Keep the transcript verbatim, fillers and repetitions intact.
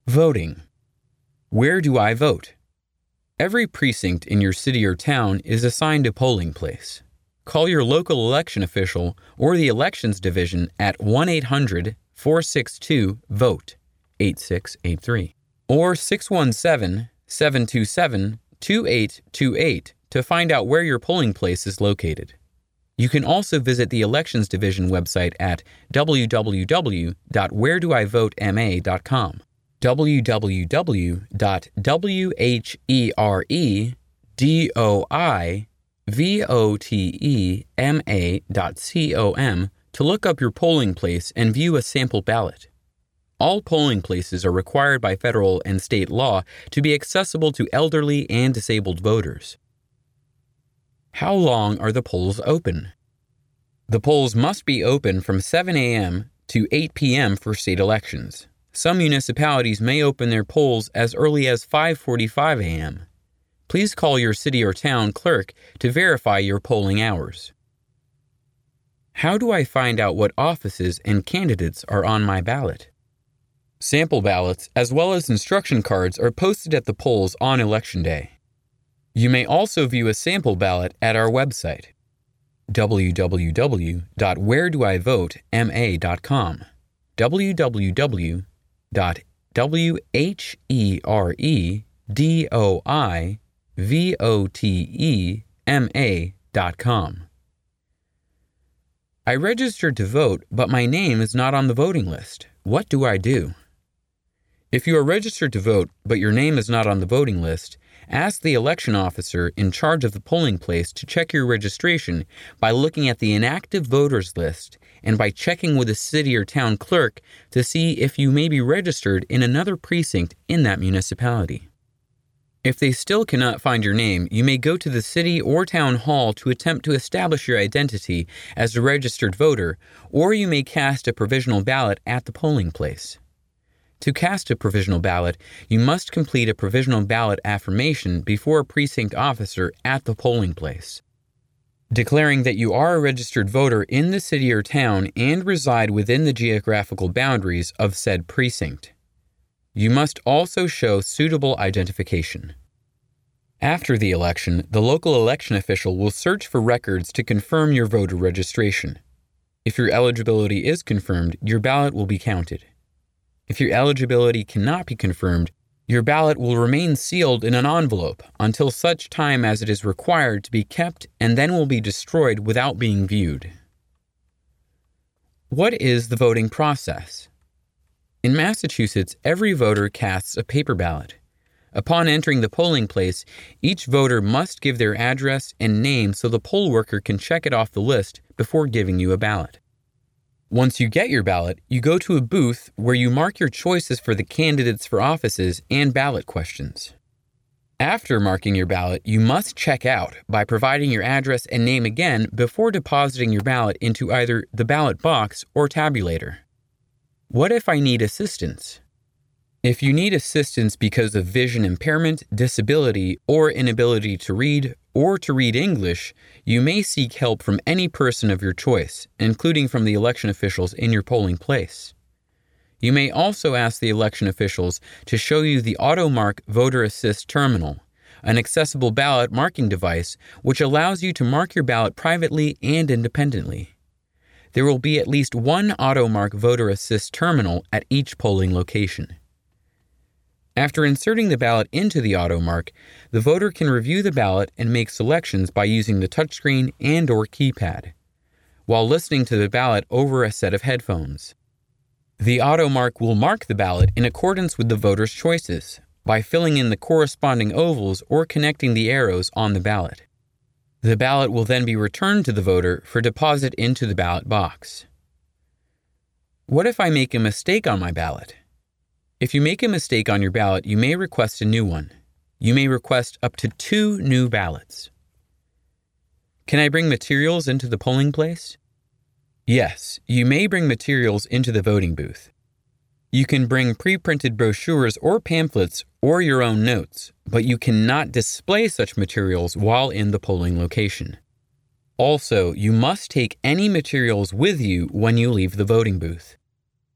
Voting. Where do I vote? Every precinct in your city or town is assigned a polling place. Call your local election official or the elections division at one eight hundred, four six two, VOTE, eight six eight three, or six one seven, seven two seven, two eight two eight to find out where your polling place is located. You can also visit the Elections Division website at w w w dot where do I vote m a dot com, w w w dot where dot com to look up your polling place and view a sample ballot. All polling places are required by federal and state law to be accessible to elderly and disabled voters. How long are the polls open? The polls must be open from seven a m to eight p m for state elections. Some municipalities may open their polls as early as five forty-five a m Please call your city or town clerk to verify your polling hours. How do I find out what offices and candidates are on my ballot? Sample ballots, as well as instruction cards, are posted at the polls on Election Day. You may also view a sample ballot at our website, w w w dot where do I vote m a dot com, w w w dot where do I vote m a dot com. I registered to vote, but my name is not on the voting list. What do I do? If you are registered to vote, but your name is not on the voting list, ask the election officer in charge of the polling place to check your registration by looking at the inactive voters list and by checking with the city or town clerk to see if you may be registered in another precinct in that municipality. If they still cannot find your name, you may go to the city or town hall to attempt to establish your identity as a registered voter, or you may cast a provisional ballot at the polling place. To cast a provisional ballot, you must complete a provisional ballot affirmation before a precinct officer at the polling place, declaring that you are a registered voter in the city or town and reside within the geographical boundaries of said precinct. You must also show suitable identification. After the election, the local election official will search for records to confirm your voter registration. If your eligibility is confirmed, your ballot will be counted. If your eligibility cannot be confirmed, your ballot will remain sealed in an envelope until such time as it is required to be kept and then will be destroyed without being viewed. What is the voting process? In Massachusetts, every voter casts a paper ballot. Upon entering the polling place, each voter must give their address and name so the poll worker can check it off the list before giving you a ballot. Once you get your ballot, you go to a booth where you mark your choices for the candidates for offices and ballot questions. After marking your ballot, you must check out by providing your address and name again before depositing your ballot into either the ballot box or tabulator. What if I need assistance? If you need assistance because of vision impairment, disability, or inability to read or to read English, you may seek help from any person of your choice, including from the election officials in your polling place. You may also ask the election officials to show you the AutoMark Voter Assist Terminal, an accessible ballot marking device which allows you to mark your ballot privately and independently. There will be at least one AutoMark Voter Assist terminal at each polling location. After inserting the ballot into the AutoMark, the voter can review the ballot and make selections by using the touchscreen and or keypad, while listening to the ballot over a set of headphones. The AutoMark will mark the ballot in accordance with the voter's choices by filling in the corresponding ovals or connecting the arrows on the ballot. The ballot will then be returned to the voter for deposit into the ballot box. What if I make a mistake on my ballot? If you make a mistake on your ballot, you may request a new one. You may request up to two new ballots. Can I bring materials into the polling place? Yes, you may bring materials into the voting booth. You can bring pre-printed brochures or pamphlets or your own notes, but you cannot display such materials while in the polling location. Also, you must take any materials with you when you leave the voting booth.